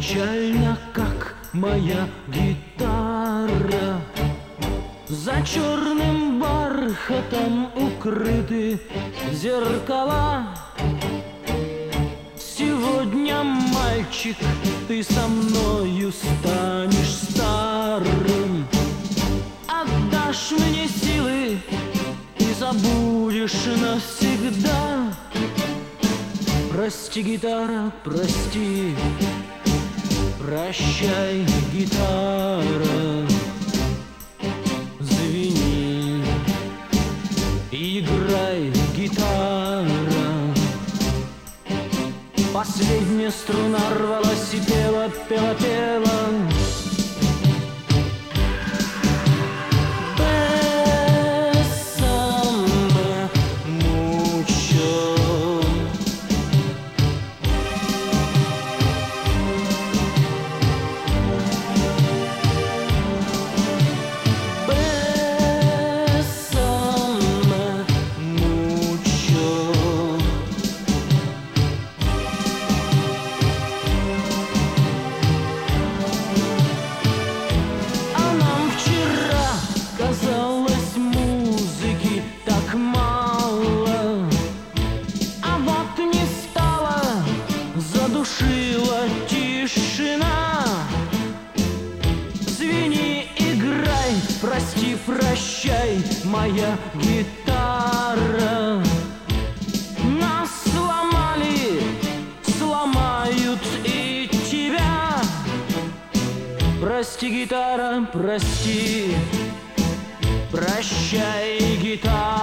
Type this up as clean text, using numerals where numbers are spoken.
Печально, как моя гитара. За черным бархатом укрыты зеркала. Сегодня, мальчик, ты со мною станешь старым. Отдашь мне силы и забудешь навсегда. Прости, гитара, прости, прощай, гитара. Звени, играй, гитара. Последняя струна рвалась и пела, пела, пела. Задушила тишина. Звени, играй, прости, прощай, моя гитара. Нас сломали, сломают и тебя. Прости, гитара, прости, прощай, гитара.